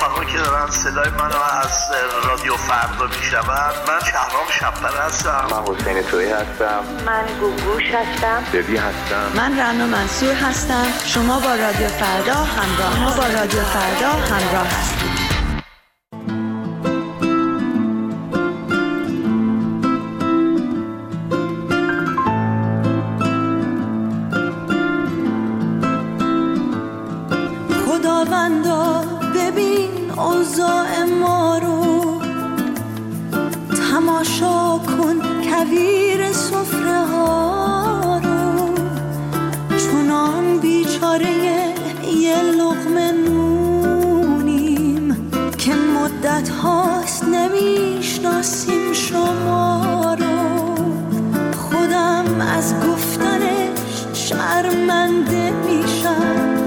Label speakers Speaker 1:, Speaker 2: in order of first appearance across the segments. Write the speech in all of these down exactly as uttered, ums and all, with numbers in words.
Speaker 1: رفقا که دارن صدای منو از رادیو فردا میشنون، من شهرام شب‌پره هستم.
Speaker 2: من حسین تویی هستم.
Speaker 3: من گوگوش هستم.
Speaker 2: ببی هستم.
Speaker 4: من رنا منصور هستم. شما با رادیو فردا همراه ما با رادیو فردا همراه هستید.
Speaker 5: خداوندا ببین اوضاع ما رو، تماشا کن کویر سفره ها رو، چونان بیچاره یه لقمه نونیم که مدت هاست نمیشناسیم شما رو. خودم از گفتنش شرمنده میشم،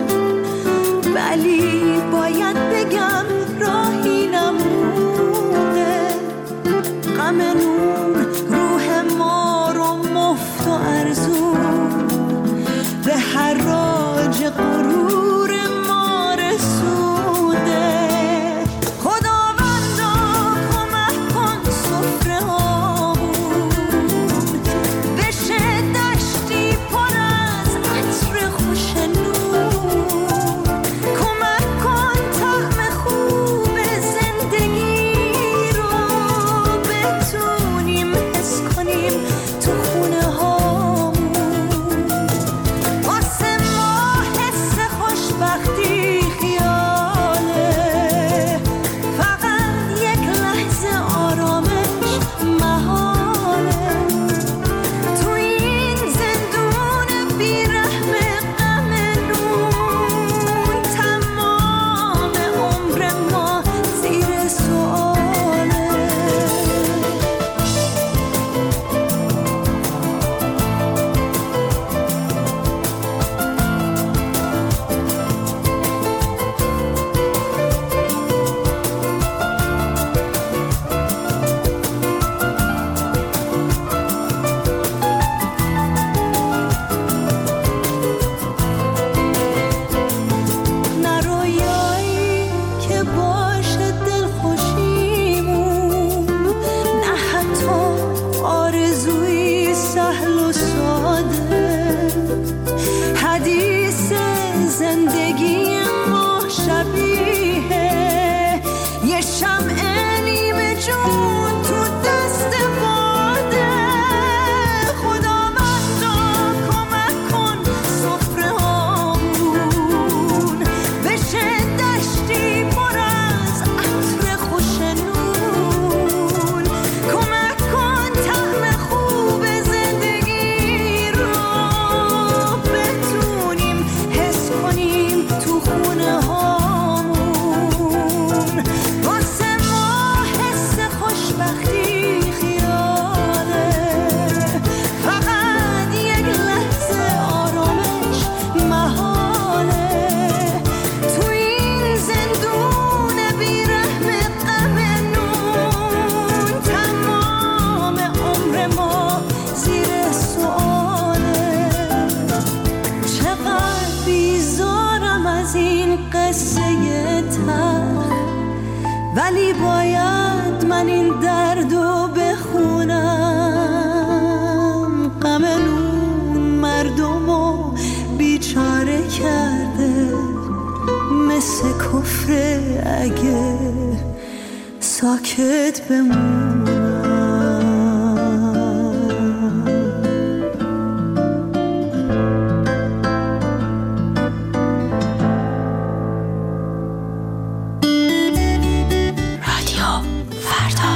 Speaker 5: ولی باید بگم راهی نمونه. غم نون روح ما رو مفت و ارزون به حراج غرور ما رسونده. خداوندا کمک کن سفره هامون بشه دشتی پر از عطر خوش نون. کمک کن طعم خوب زندگی رو بتونیم حس کنیم تو خونه هامون. واسه ما حس خوشبختی خیاله، فقط یک لحظه آرامش محاله. تو این زندون بیرحم غم نون، تمام عمر ما زیر سؤاله. نه رویایی که باشه دلخوشیمون، نه حتی آرزویی سهل و ساده. حدیث زندگی ما شبیه یه شمع نیمه جون تو دست باده. خداوندا کمک کن سفره هامون بشه دشتی پر از عطر خوش نون. کمک کن طعم خوب زندگی رو بتونیم حس کنیم تو خونه هامون. واسه ما حس خوشبختی خیاله، فقط یک لحظه آرامش محاله. تو این زندون بیرحم غم نون، تمام عمر ما زیر سؤاله. چقدر بیزارم از این قصه تلخ، ولی باید من این دردو بخونم. غم نون مردمو بیچاره کرده، مثل کفر اگه ساکت بمونم. رادیو فردا.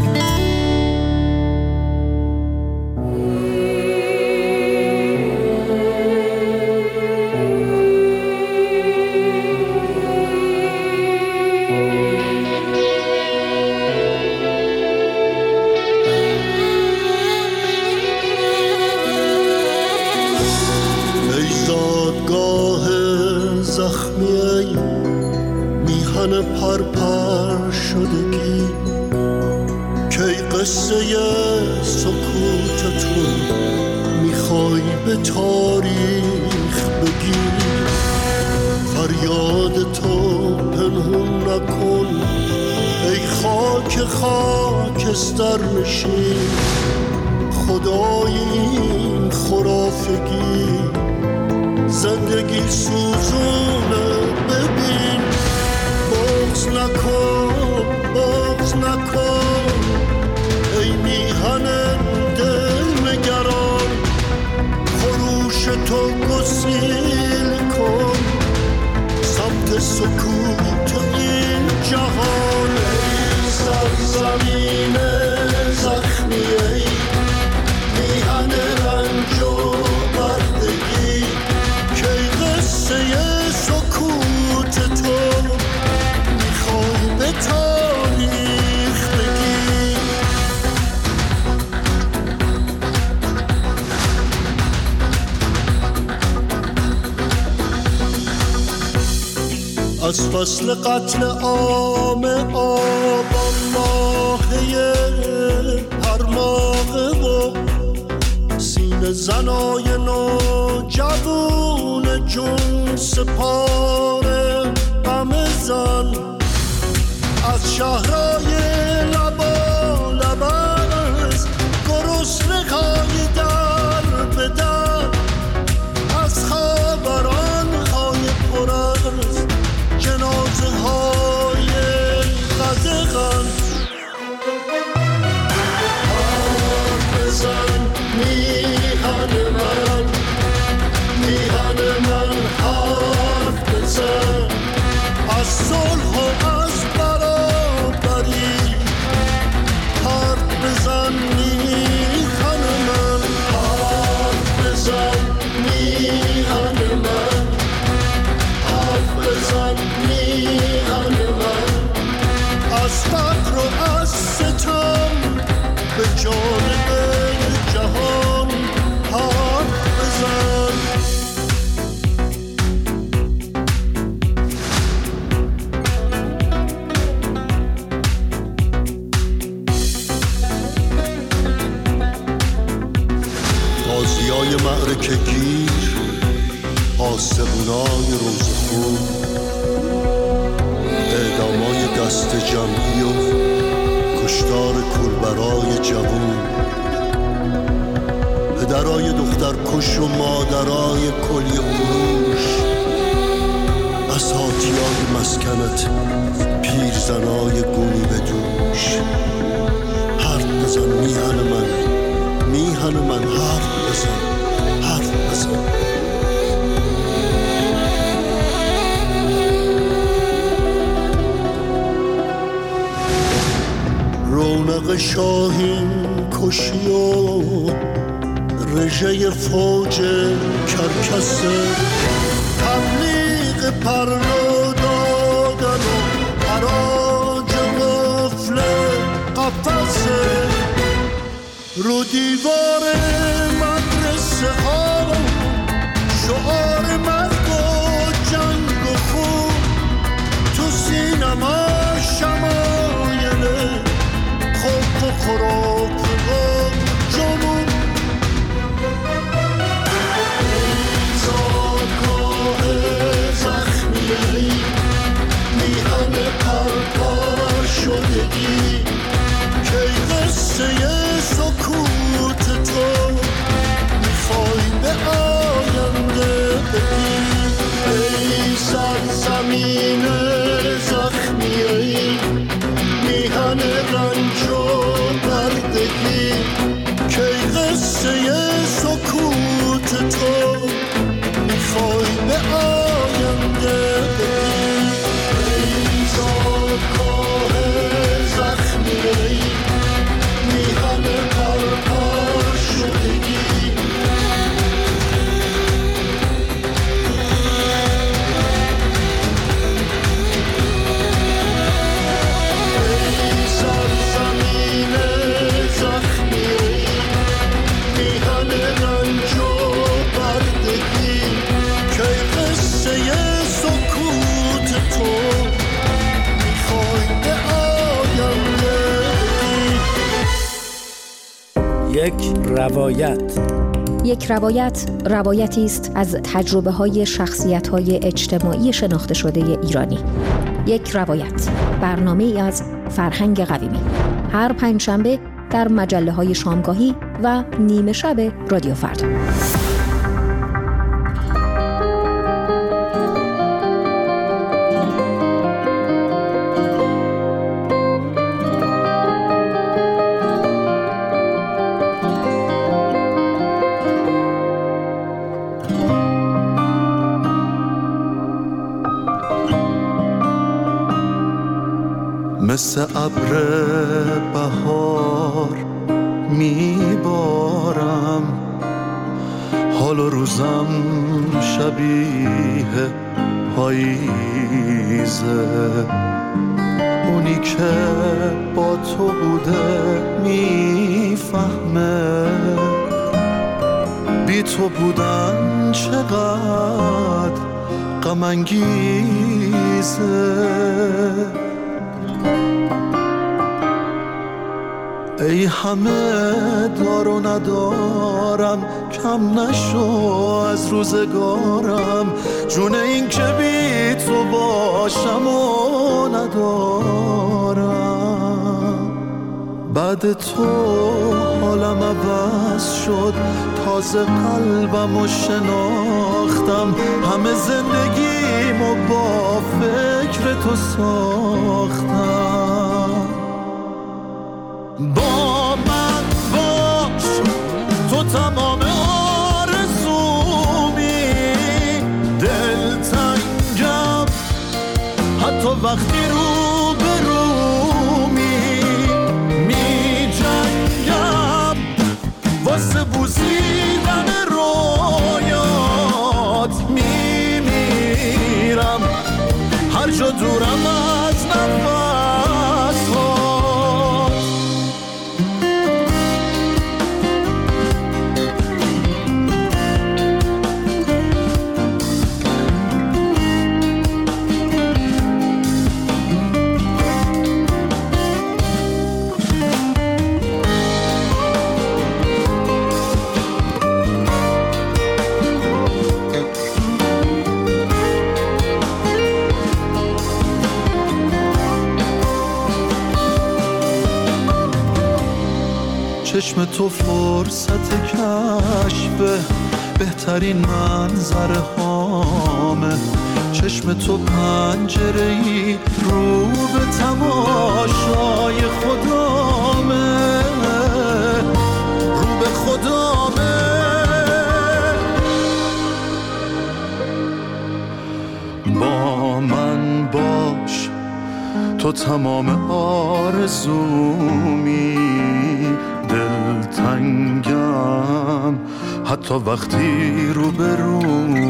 Speaker 6: ای زادگاه زخمی، ای میهن پرپر شدگی، کی قصه سکوتتون میخوای به تاریخ بگی. فریاد تو پنهون نکن ای خاک خاکستر نشین خدای این خرافگی زندگی سوزونه ببین بغض نکن بغض نکن ای میهن دل نگران خروش تو گسیل کن سمت سکوت این جهان ای سرزمین زخمی ای میهن رنج و بردگی که قصه سکوت تو میخوای به تاریخ بگی از فصل قتل عام آبان ماهی هر ماهه و سینه زنای نو جوون جون سپاره غم زن از شهرهای لبا لبرز گرسنه های در به در از خبران های پر از جنازه های قدغن حرف بزن میهن من میهن من حرف بزن از صلح و از برابری حرف بزن میهن من حرف بزن میهن من حرف بزن میهن من از فقر و از ستم به جانب جهان حرف بزن غازیای معرکه گیر آسمونای روزخون اعدامای دست جمعی و کشتار کولبرای جوون پدرای دختر کش و مادرای کلی فروش بساطیای مسکنت پیرزنای گونی به دوش حرف بزن میهن من میهن من حرف بزن حرف بزن رونق شاهین کشی و رژه فوج کرکسه تبلیغ پرنو دادن و حراج غفل قفصه رو دیوار مدرسه ها شعار مرگ و جنگ و خون تو سینما شمایل خوب و خراب و جنون زادگاه زخمی میهن پرپر شدگی که قصه سکوت تو میخوای به آینده بگی ای سرزمین زخمی ای میهن رنج و بردگی که قصه سکوت تو میخوای به آینده بگی ای زادگاه زخمی ای میهن پرپر شدگی
Speaker 7: یک روایت
Speaker 8: یک روایت روایتی است از تجربه‌های شخصیت‌های اجتماعی شناخته شده ایرانی. یک روایت، برنامه ای از فرهنگ قویمی. هر پنجشنبه در مجله های شامگاهی و نیمه شب رادیو فردا.
Speaker 6: مثل ابر بهار میبارم، حال و روزم شبیه پاییزه. اونی که با تو بوده میفهمه بی تو بودن چقدر غم انگیزه. ای همه دار و ندارم، کم نشو از روزگارم، جون این که بی تو باشم و ندارم. بعد تو حالم عوض شد، تازه قلبم و شناختم، همه زندگیمو با فکر تو ساختم. با من باش، تو تمام آرزومی، دلتنگم حتی وقتی رو به رومی، می جنگم واسه بوسیدن رویات، می میرم هر جا دورم از نفس ها. چشم تو فرصت کشف بهترین منظره هامه، چشم تو پنجره‌ای رو به تماشای خدامه، رو به خدامه. با من باش، تو تمام آرزومی، دلتنگم حتی وقتی رو به رومی،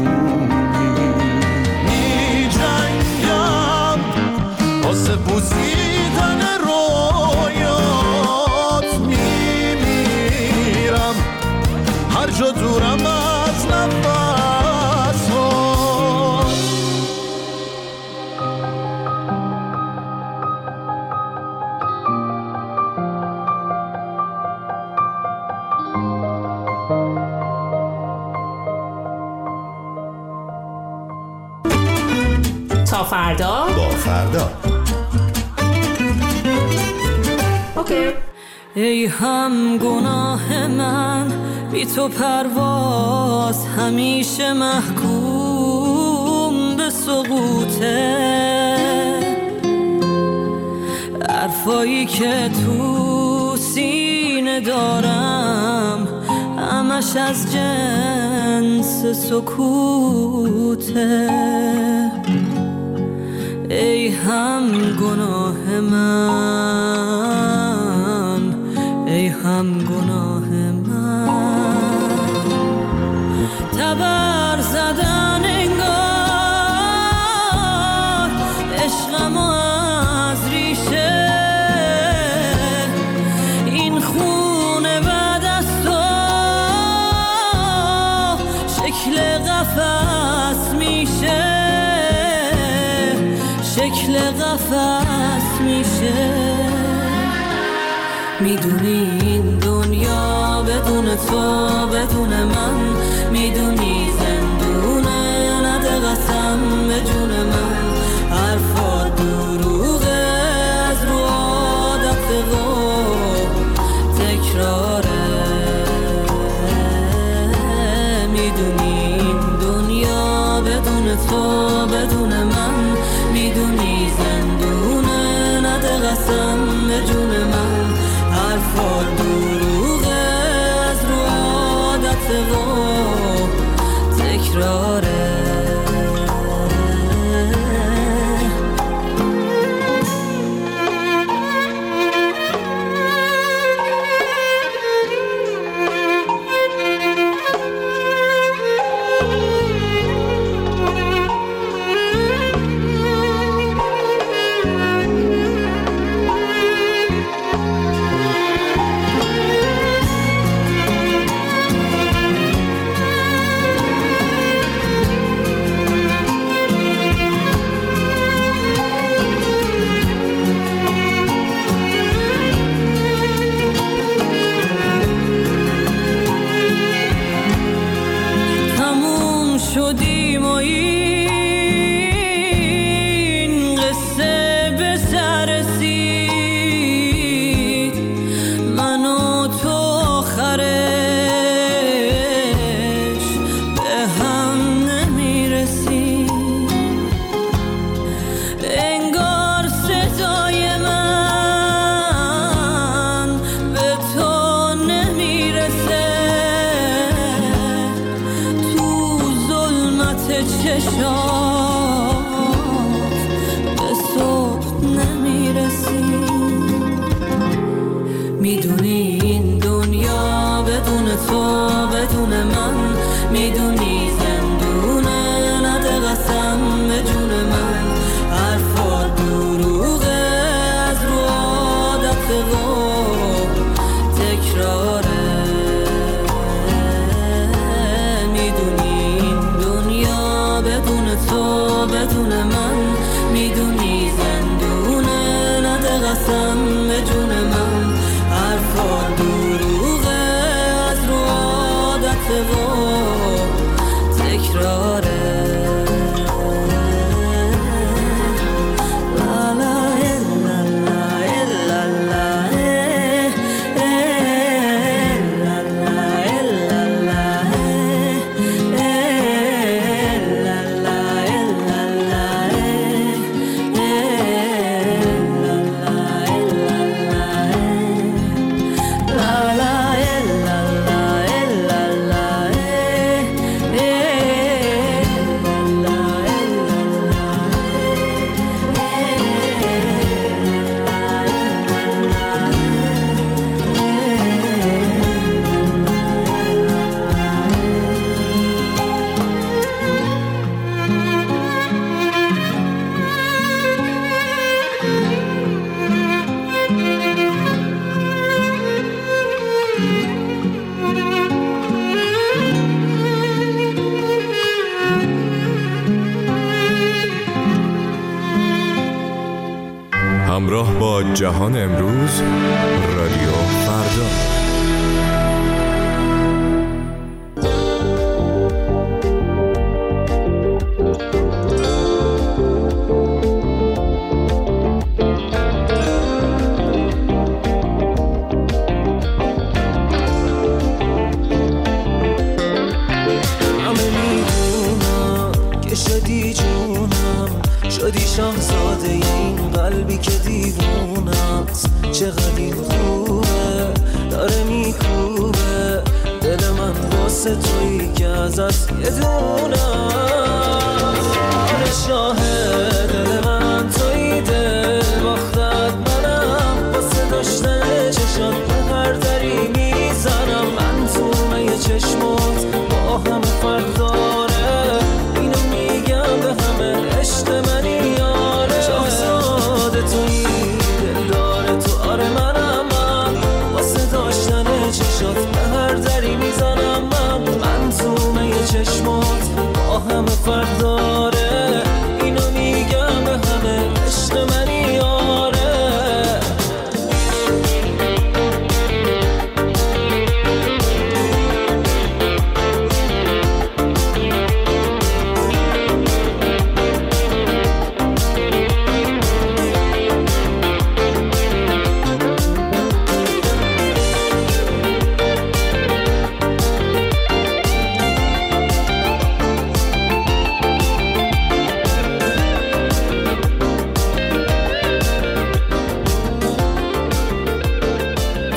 Speaker 6: می جنگم واسه بوسیدن رویات، می میرم هر جا دورم از نفس ها.
Speaker 9: تا فردا
Speaker 10: با فردا.
Speaker 9: اوکی.
Speaker 5: ای هم گناه من، بی تو پرواز همیشه محکوم به سقوطه. حرفایی که تو سینه دارم همش از جنس سکوته. ای هم گناه من، ای هم گناه من، تبر زدن انگار عشقم از ریشه. این خونه بعد از تو شکل قفس میشه، شکل قفس میشه. میدونی این دنیا بدون تو بدون من، میدونی زندونه نده قسم به جون من. حرفا دور تو بدون من میدونی زندونه، نده قسم به جون من حرفا دروغه، از رو عادت و تکراره. شدیم و این قصه به سر رسید، من و تو آخرش به هم نمیرسیم. انگار صدای من به تو نمیرسه، چشات به صبح نمیرسی. میدونی این دنیا بدون تو بدون من میدونی زندونه، نده قسم به جون من حرفا دروغه، از رو عادت و تکراره. تو بدون من میدونی زندونه، نده قسم به جون من حرفا دروغه، از رو عادت و تکراره.
Speaker 10: همراه با جهان امروز، رادیو فردا.
Speaker 11: شدی شاهزاده این قلبی که دیوونه است، چقدر این خوبه داره میخوبه.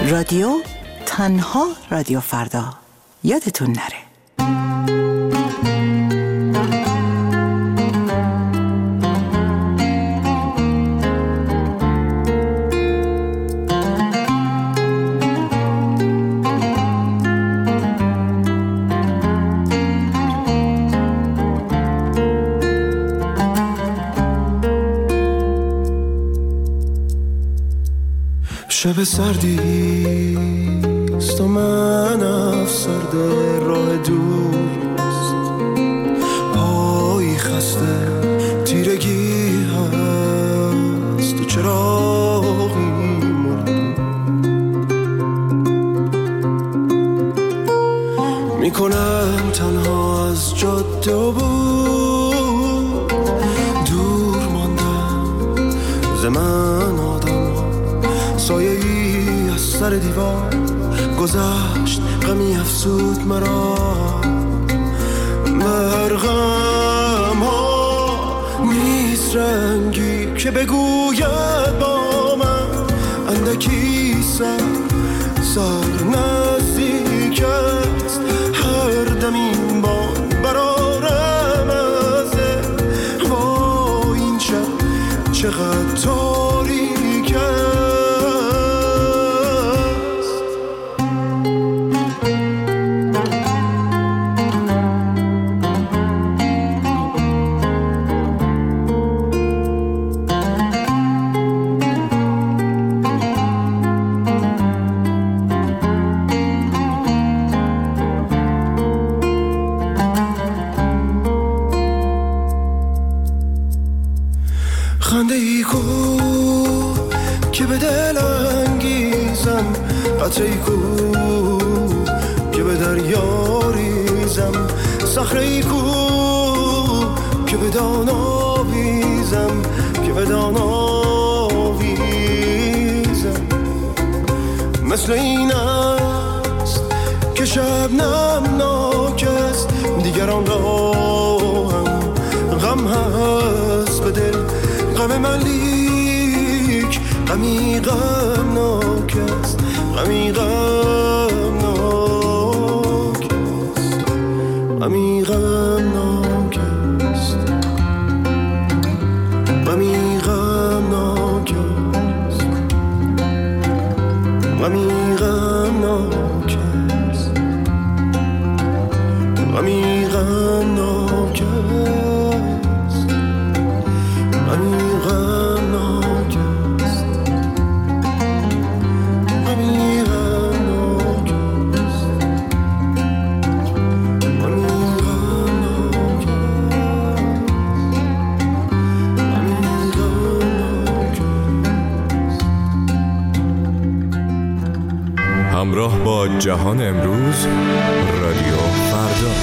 Speaker 12: رادیو تنها رادیو فردا، یادتون نره.
Speaker 11: شب سردیست و من افسرده راه دوست، پایی خسته تیرگی هست و چراغی مرده میکنم تنها از جاده و بود دور ماندم ز من آدم سایه ای از سر دیوار گذشت غمی افسود مرا مرغم ها نیست رنگی که بگوید با من اندکی سر سر نزدیک است هر دم این بان برارم ازه وای این شب چقدر تاریک است. خنده ای کو که به دل انگیزم، قطره ای کو که به دریا ریزم، صخره ای کو که به دان آویزم که به دان آویزم. مثل این است که شبنم ناک است، دیگران را هم غم هست به دل، غم من لیک غمی غمناک است، غمی غمناک است، غمی غمناک است، غمی غمناک است، غمی غمناک است، غمی غمناک است.
Speaker 10: همراه با جهان امروز رادیو فردا.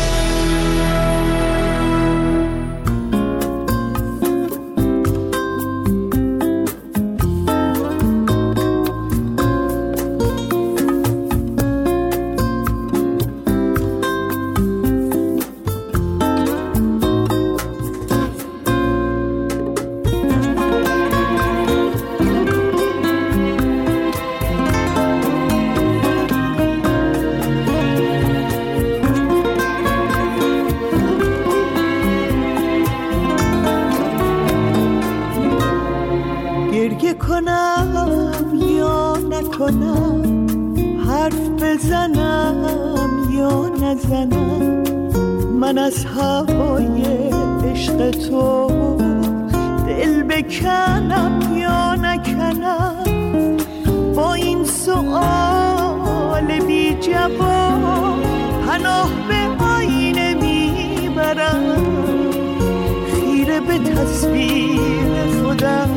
Speaker 5: کنم یا نکنم، حرف بزنم یا نزنم، من از هوای عشق تو دل بکنم یا نکنم. با این سؤال بی جواب پناه به آینه میبرم، خیره به تصویر خودم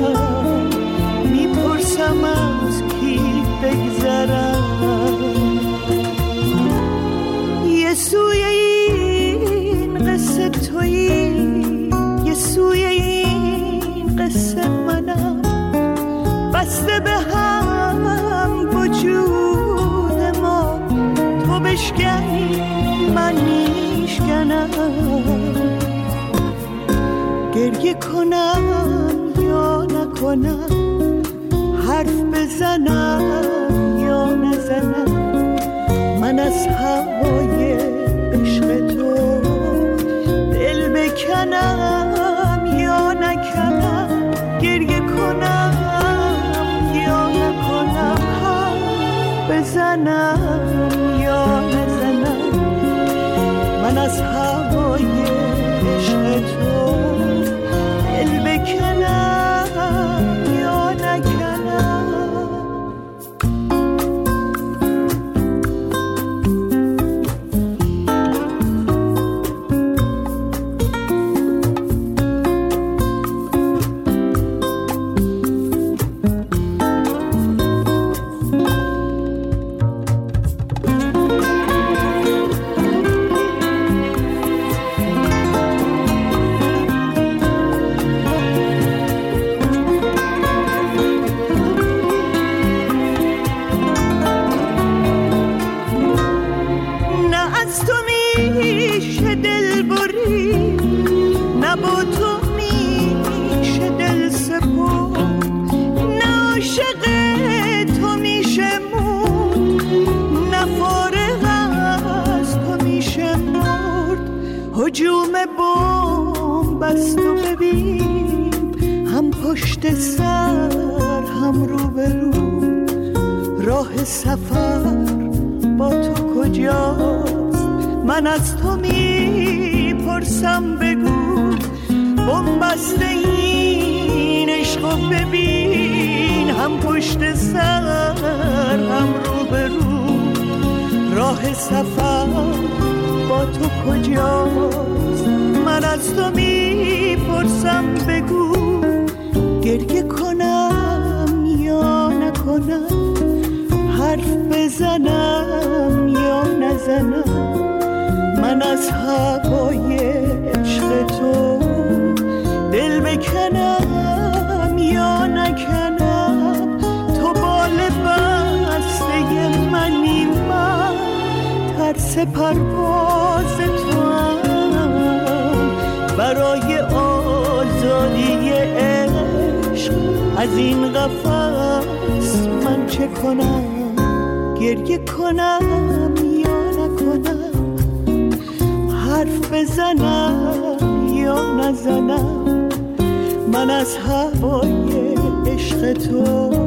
Speaker 5: میپرسم از کی بگذرم. یه سوی این قصه تویی، یه سوی این قصه منم، بسته به هم وجود ما، تو بشکنی من میشکنم. گریه کنم یا نکنم، حرف بزنم یا نزنم،
Speaker 13: نزنم، من از هوای عشق تو دل بکنم یا نکنم، گریه کنم یا نکنم، حرف بزنم یا نزنم، من از هوای عشق تو دل بکنم یا نکنم. هجوم بمب است و ببین، هم پشت سر هم رو به رو، راه سفر با تو کجاست؟ من از تو میپرسم بگو، بمب است این عشق و ببین، هم پشت سر هم رو به رو، راه سفر با تو کجاست؟ من از تو میپرسم بگو، گریه کنم یا نکنم، حرف بزنم یا نزنم، من از هوای عشق تو دل بکنم یا نکنم، تو بال بسته منی، من ترس پرواز تو هم، برای آزادی عشق از این قفس من چه کنم؟ گریه کنم یا نکنم، حرف بزنم یا نزنم، من از هوای عشق تو